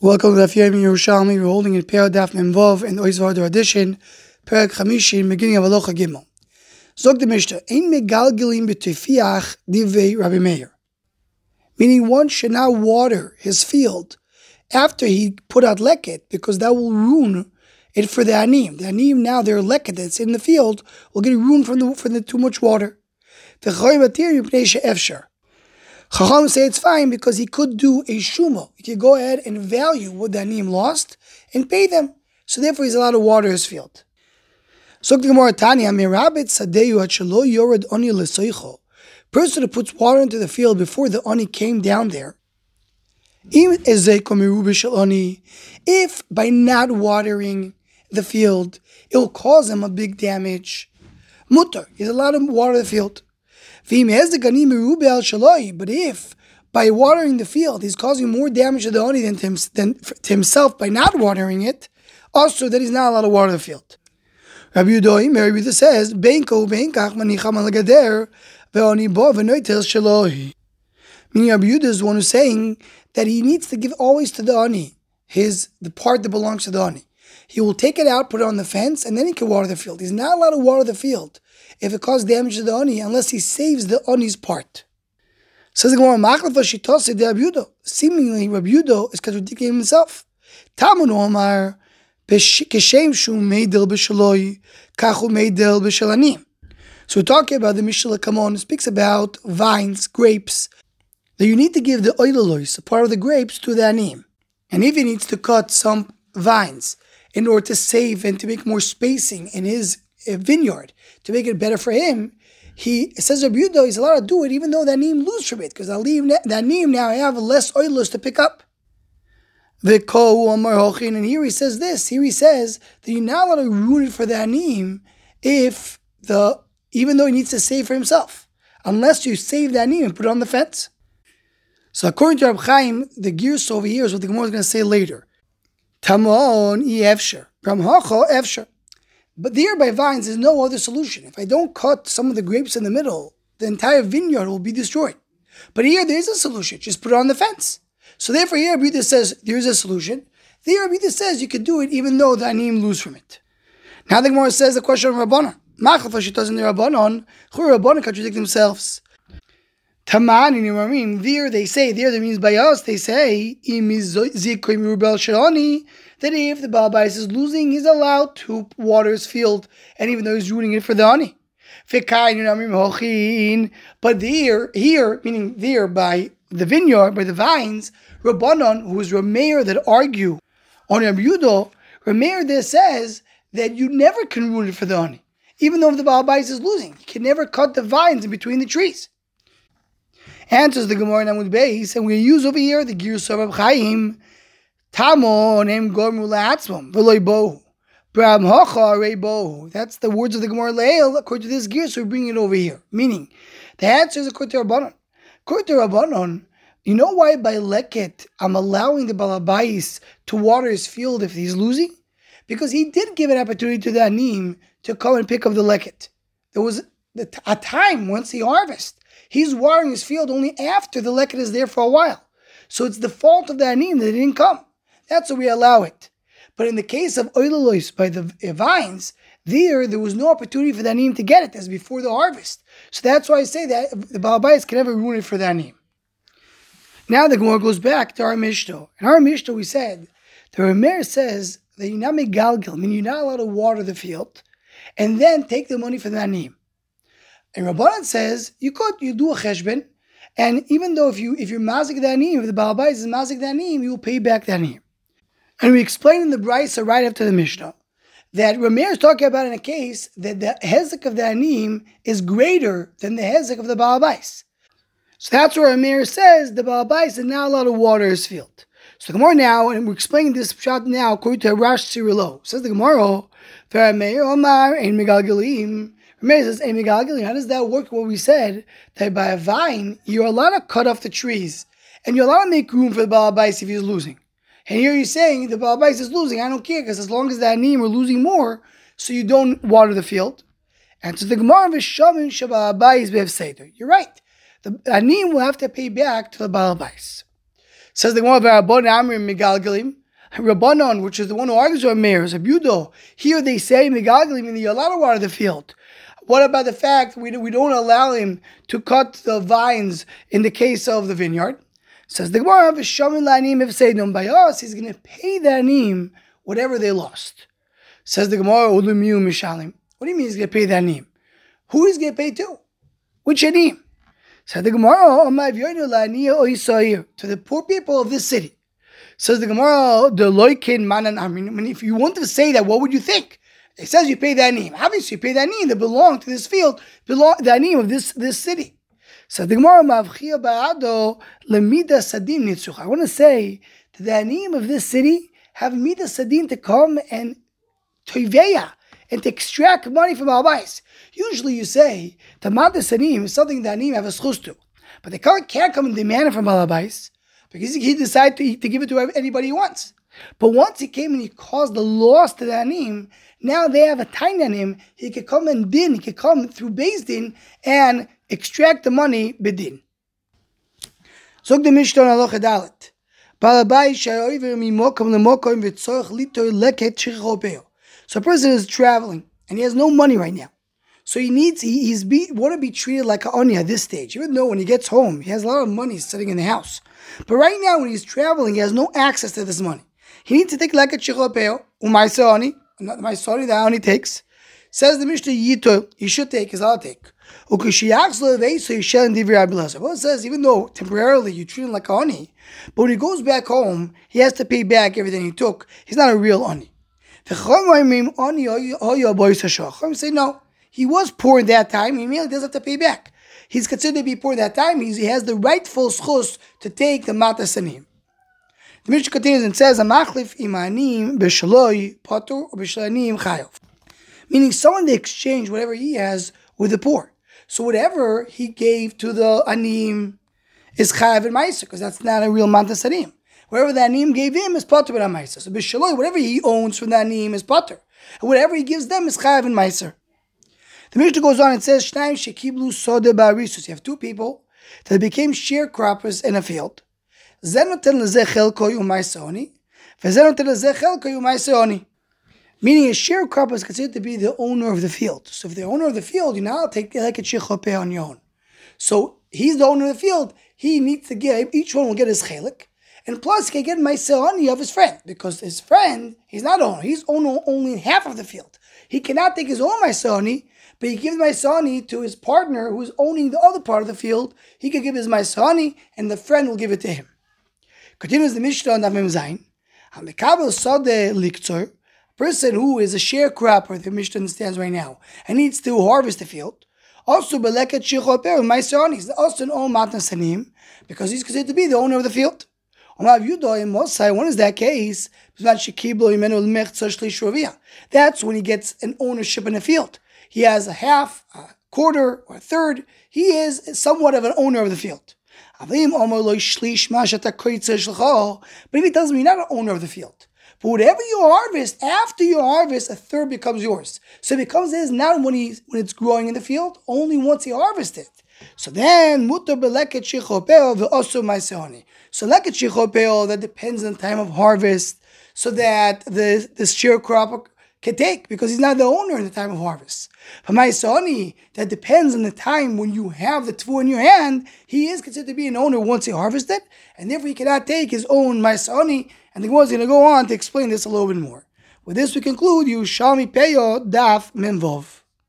Welcome to the Yomi Yerushalmi. We're holding in Perek Daf Memvav in the Oizvarder edition, Perek Chamishi, beginning of Alocha Gimel. Zog the Mishnah, Ein megalgelim b'tefiach divei Rabbi Meir. Meaning one should not water his field after he put out leket, because that will ruin it for the anim. The anim now, their leket that's in the field will get ruined from the too much water. Chacham say it's fine because he could do a shuma. He could go ahead and value what the anim lost and pay them. So therefore he's allowed to water his field. Person who puts water into the field before the ani came down there, if by not watering the field it will cause him a big damage, mutter, he's allowed to water the field. But if by watering the field he's causing more damage to the ani than to himself by not watering it, also that he's not allowed to water the field. Rabbi Yehuda says, meaning Rabbi Yehuda is the one who's saying that he needs to give always to the ani, the part that belongs to the ani. He will take it out, put it on the fence, and then he can water the field. He's not allowed to water the field if it causes damage to the ani, unless he saves the ani's part. Says the Gemara, seemingly Rabbi Yehuda is contradicting himself. Talmud Omar, so we're talking about the Mishnah Kamon. It speaks about vines, grapes, that you need to give the oilelois, a part of the grapes, to the anim. And if he needs to cut some vines in order to save and to make more spacing in his vineyard, to make it better for him, it says Rabbi Yehuda he's allowed to do it even though the anim lose from it, because the anim now have less oilos to pick up. And here he says this. Here he says that you're not allowed to ruin it for the anim even though he needs to save for himself, unless you save the anim and put it on the fence. So according to Rab Chaim, the gears over here is what the Gemara is going to say later. Tamon efsher, bramhacha efsher. But there by vines there's no other solution. If I don't cut some of the grapes in the middle, the entire vineyard will be destroyed. But here there is a solution. Just put it on the fence. So therefore here Rabbi Yehuda says there is a solution. There Rabbi Yehuda says you can do it even though the anim lose from it. Now the Gemara says the question of Rabbanon. Machal doesn't the Rabbanon. Rabbanon contradict themselves. Taman in Yomim, there they say, there that means by us, they say, that if the Baal Bais is losing, he's allowed to water his field, and even though he's ruining it for the ani. But here, meaning there by the vineyard, by the vines, Rabbanon, who is Rameir that argue on Rabbi Yehuda, Rameir there says that you never can ruin it for the ani. Even though the Baal Bais is losing, you can never cut the vines in between the trees. Answers the Gemara in Amud Beis, and we use over here the Girus of Rab Chaim. Tamon em gormu la'atzmam v'loy bohu bram hacha rei bohu. That's the words of the Gemara Leil. According to this Girus, we bring it over here. Meaning, the answer is according to Rabbanon. According to Rabbanon, you know why by leket I'm allowing the Baal Bais to water his field if he's losing? Because he did give an opportunity to the anim to come and pick up the leket. There was a time once he harvests. He's watering his field only after the leket is there for a while. So it's the fault of the anim that it didn't come. That's why we allow it. But in the case of oilelois by the vines, there was no opportunity for the anim to get it as before the harvest. So that's why I say that the Baal Bais can never ruin it for the anim. Now the Gemara goes back to our Mishnah. In our Mishnah we said, the Rameir says that you're not megalgel, meaning you're not allowed to water the field, and then take the money for the anim. And Rabbanan says you do a cheshbon, and even though if you're mazik the anim, if the Baal Bais is mazik the anim, you will pay back the anim. And we explained in the Brisa right after the Mishnah that Rameir is talking about in a case that the hezek of the anim is greater than the hezek of the Baal Bais. So that's where Rameir says the Baal Bais is not allowed to water his field. So the Gemara now, and we're explaining this shot now according to Rash Sirilo. Says the Gemara, Rameir Omar ein megalgelim. Rameir says, hey, how does that work? What we said, that by a vine, you're allowed to cut off the trees, and you're allowed to make room for the Baal Bais if he's losing. And here you're saying the Baal Bais is losing. I don't care, because as long as the anim are losing more, so you don't water the field. And so the Gemara of Shamin Shabbat Bais Bev Seder. You're right. The anim will have to pay back to the Baal Bais. Says the Gemara, Rabbanon Amrim Megalgalim. Rabbanon, which is the one who argues with mayors, Abudo. Here they say Megalgalim, and you're allowed to water the field. What about the fact we don't allow him to cut the vines in the case of the vineyard? Says the Gemara, V'shamin la'anim ifseidum. By us, he's going to pay the anim whatever they lost. Says the Gemara, Ulumiu mishalim. What do you mean he's going to pay the anim? Who is going to pay to? Which anim? Says the Gemara, to the poor people of this city. Says the Gemara, the loikin manan amrin. I mean, if you want to say that, what would you think? It says you pay the anim. Obviously, you pay the anim that belong to this field, the anim of this city. So the Gemara mavchia ba'ado lemida sadim nitzuch. I want to say that the anim of this city have mida sadim to come and toiveya and to extract money from our bais. Usually, you say the mida sadim is something that anim have a schus to, but they can't come and demand it from our bais because he decided to give it to anybody he wants. But once he came and he caused the loss to the anim, now they have a tiny anim. He could come and din. He could come through Beis Din and extract the money bidin. Zog the Mishnah Halacha Dalet. Balabai shayover mimokom lemokom v'tzorch litoy leket shechopeo. So a person is traveling and he has no money right now. So he's want to be treated like an oni at this stage. Even though when he gets home, he has a lot of money sitting in the house. But right now when he's traveling, he has no access to this money. He needs to take leket shechopeo, u'maisa oni, not my sorry that only takes. Says the Mishnah Yito, you should take, is I'll take. Well, it says even though temporarily you treat him like a oni, but when he goes back home, he has to pay back everything he took. He's not a real oni. Say no, he was poor at that time. He really doesn't have to pay back. He's considered to be poor at that time. He has the rightful schus to take the matasanim. The Mishnah continues and says, "Amachlif imanim b'shaloi patur or b'shalanim chayav," meaning someone to exchange whatever he has with the poor. So whatever he gave to the anim is chayav and ma'aser, because that's not a real mantas anim. Whatever the anim gave him is patur and ma'aser. So b'shaloi, whatever he owns from the anim is patur, and whatever he gives them is chayav and ma'aser. The Mishnah goes on and says, "Shnayim shekiblu sode ba'arisus." You have two people that became sharecroppers in a field. Meaning a sharecropper is considered to be the owner of the field. So if the owner of the field, you now take like a chichope on your own. So he's the owner of the field. He needs to give, each one will get his chelik. And plus he can get ma'aseh of his friend. Because his friend, he's not owner. He's owner only half of the field. He cannot take his own ma'aseh, but he gives ma'aseh to his partner who's owning the other part of the field. He can give his ma'aseh and the friend will give it to him. Continues the Mishnah on Mem Zayin. A person who is a sharecropper, the Mishnah understands right now, and needs to harvest the field. Also, he's also an own matnasanim because he's considered to be the owner of the field. When is that case? That's when he gets an ownership in the field. He has a half, a quarter, or a third. He is somewhat of an owner of the field. But if he tells me you're not an owner of the field, but whatever you harvest, after you harvest, a third becomes yours. So it becomes his not when it's growing in the field, only once he harvests it. So then, mutar beleket shichopeo ve'osu ma'aseh. So leket shichopeo, that depends on the time of harvest, so that the sharecropper can take, because he's not the owner in the time of harvest. But ma'aseh, that depends on the time when you have the tvu in your hand, he is considered to be an owner once he harvested, and therefore he cannot take his own ma'aseh. And the Gemara is going to go on to explain this a little bit more. With this we conclude Yerushalmi Peyo Daf Memvov.